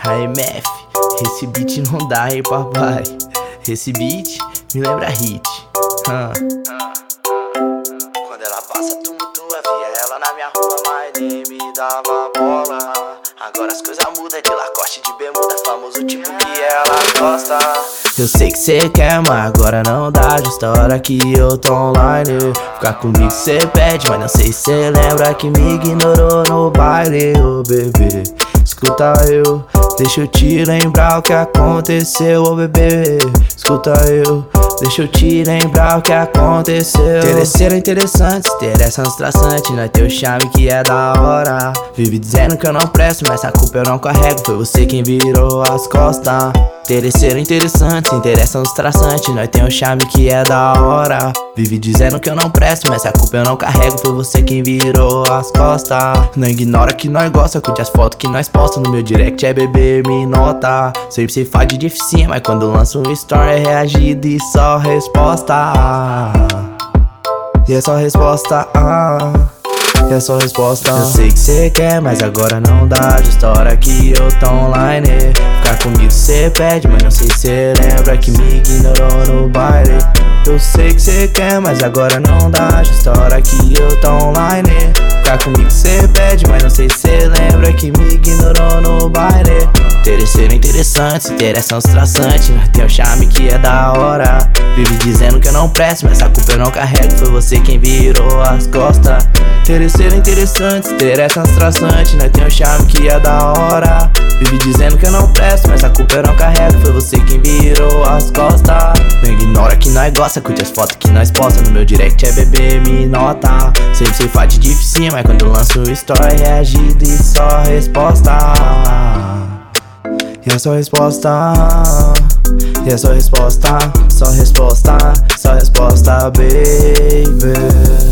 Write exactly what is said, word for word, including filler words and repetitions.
A M F, esse beat não dá, hein, papai. Esse beat me lembra hit. ah. Quando ela passa, tumultua, via ela na minha rua, mas nem me dava bola. Agora as coisas mudam, de Lacoste, de bermuda, famoso tipo que ela gosta. Eu sei que cê quer, mas agora não dá. Justa hora que eu tô online. Ficar comigo cê pede, mas não sei se cê lembra que me ignorou no baile. Ô bebê, escuta eu, deixa eu te lembrar o que aconteceu. Ô bebê, escuta eu, deixa eu te lembrar o que aconteceu. Interesseiro é interessante, se interessa nos traçantes. Nós tem o charme que é da hora. Vive dizendo que eu não presto, mas essa culpa eu não carrego. Foi você quem virou as costas. Interesseiro é interessante, se interessa nos traçantes. Nós tem o charme que é da hora. Vive dizendo que eu não presto, mas essa culpa eu não carrego. Foi você quem virou as costas. Não ignora que nós gosta, curte as fotos que nós posta. No meu direct é bebê, me nota. Sempre se faz de dificinha, mas quando lança um story é reagido e só resposta. E é só resposta, ah. E é só resposta. Eu sei que cê quer, mas agora não dá. Justa hora que eu tô online. Ficar comigo cê pede, mas não sei se cê lembra que me ignorou no baile. Eu sei que cê quer, mas agora não dá. Justa hora que eu tô online. Ficar comigo cê pede, mas não sei se cê lembra que me ignorou no baile. Interesseiro é interessante, se interessa nos traçantes. Nós tem o charme que é da hora. Vive dizendo que eu não presto, mas essa culpa eu não carrego. Foi você quem virou as costas. Interesseiro é interessante, se interessa nos traçantes. Nós tem o charme que é da hora. Vive dizendo que eu não presto, mas essa culpa eu não carrego. Foi você quem virou as costas. Não ignora que nós gosta, curte as fotos que nós posta. No meu direct é bebê, me nota. Sempre se faz de dificinha, mas quando lanço o story é reagido e só resposta. E é só resposta. E é só resposta. Só resposta, só resposta, baby.